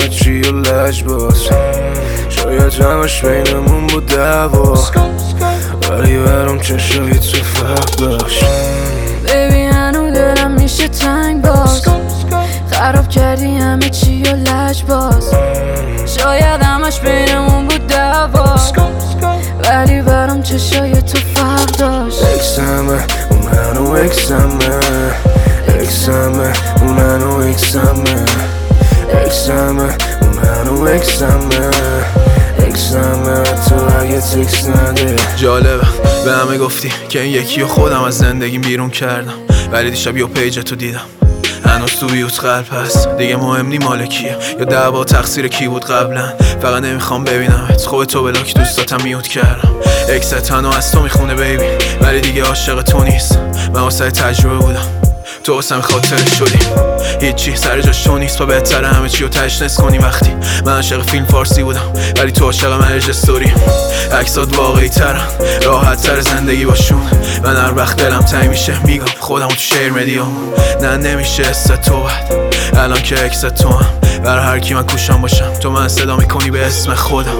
چی و لج باز. شاید همش بینمون بود دعوا، ولی برام چشای تو فرق داشت. بیبی هنو دلم میشه تنگ باز، خراب کردی همه چی و لج باز. شاید همش بینمون بود دعوا، ولی برام چشای تو فرق داشت. اکسمه اون هنو اکسمه، اکسمه اون هنو اکسمه، اکسمه اون هنو اکسمه، اکسمه تو اگه تکس نده. جالبه به همه گفتی که این یکی و خودم از زندگیم بیرون کردم، ولی دیشب یه پیج تو دیدم هنوز تو بیوت قلب هست. دیگه مهم نی مال کیه یا دعوا تقصیر کی بود قبلا، فقط نمیخوام ببینمت. خوب تو بلاک دوستاتم میوت کردم. اکست تنها از تو میخونه بیبی، ولی دیگه عاشق تو نیست. من واسه تجربه بودم، تو واسم خاطره شدی. هیچی سر جاش تو نیست، با بهتره همه چی رو تشنس کنی. وقتی من عاشق فیلم فارسی بودم، ولی تو عاشق مرج استوری. عکسات واقعی ترن، راحت تر زندگی باشون. من هر وقت دلم تنگ میشه میگم خودمو تو شیر مدیام. نه نمیشه است تو بد الان که اکست تو هم. برای هر کی من کوشم باشم، تو من صدا میکنی به اسم خودم.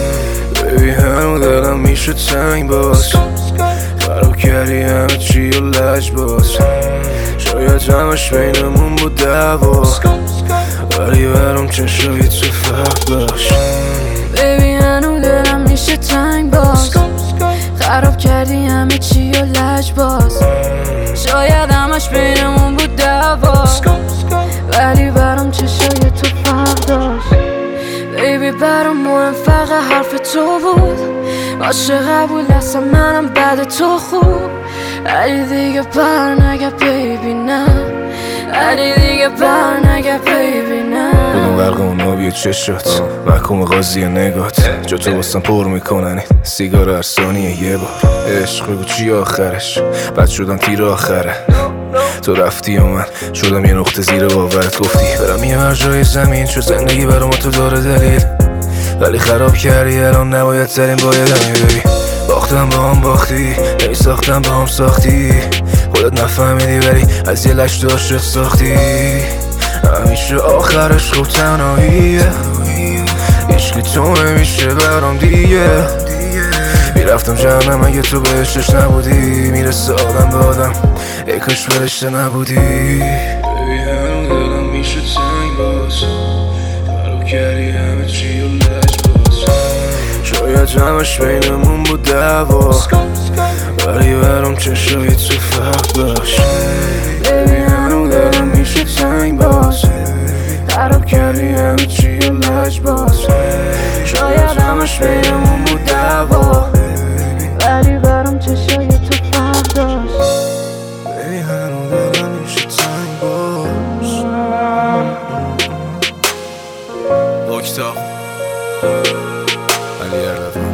بیبی هنو دلم میشه تنگ باز، خراب کردی همه چی و لج باز. شاید همش بینمون بود دعوا، ولی برام چشای تو فرق داشت. بیبی هنو دلم میشه تنگ باز، خراب کردی همه چی و لج باز. شاید همش بینمون بود دعوا، ولی برام چشای تو فرق داشت. بیبی برام مهم فقط حرف تو بود، باشه قبول هستم منم بعد تو خوب. ولی دیگه بر نگه بیبی نه، ولی دیگه بر نگه بیبی نه. بدون برق اون آبی چشات محکوم قاضی نگات، جا تو بستم پر میکنن سیگار هر ثانیه یه بار. عشق بگو چی آخرش، بد شدم تیر آخره. تو رفتی و من شدم یه نقطه زیر باورت. گفتی برم یه هر جای زمین، چون زندگی برام تو داره دلیل، ولی خراب کردی الان نباید ترین بایدم. ببین باختم با هم باختی، هی ساختم با هم ساختی. خودت نفهمیدی ولی از یه لشت عاشق ساختی. همیشه آخرش خوب تنهاییه، عشقی تو نمیشه برام دیگه. میرفتم جهنم اگه تو بهشتش نبودی، میرسه آدم به آدم ای کاش فرشته نبودی. بیبی هنو دلم میشه تنگ باز، خراب کردی همه چی و لج باز. شاید همش بینمون بود دعوا، ولی برام چشای تو فرق داشت. بیبی هنو دلم میشه تنگ باز، خراب کردی همه چی و لج باز. شاید همش بینمون بود دعوا، ولی برام چشای تو فرق داشت. بیبی هنو دلم میشه تنگ باز. اکتا علی اردفان